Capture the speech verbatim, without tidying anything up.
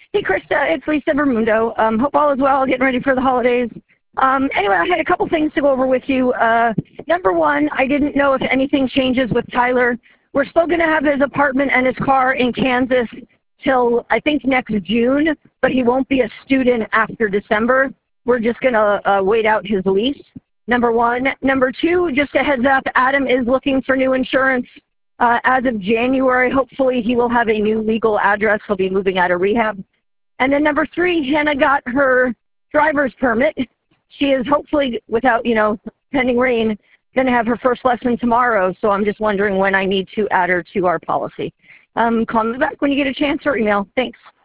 Hey, Krista, it's Lisa Vermundo. Um, hope all is well, getting ready for the holidays. Um, anyway, I had a couple things to go over with you. Uh, number one, I didn't know if anything changes with Tyler. We're still going to have his apartment and his car in Kansas till, I think, next June, but he won't be a student after December. We're just going to uh, wait out his lease, number one. Number two, just a heads up, Adam is looking for new insurance. Uh, as of January, hopefully he will have a new legal address. He'll be moving out of rehab. And then number three, Hannah got her driver's permit. She is hopefully, without, you know, pending rain, going to have her first lesson tomorrow. So I'm just wondering when I need to add her to our policy. Um, call me back when you get a chance or email. Thanks.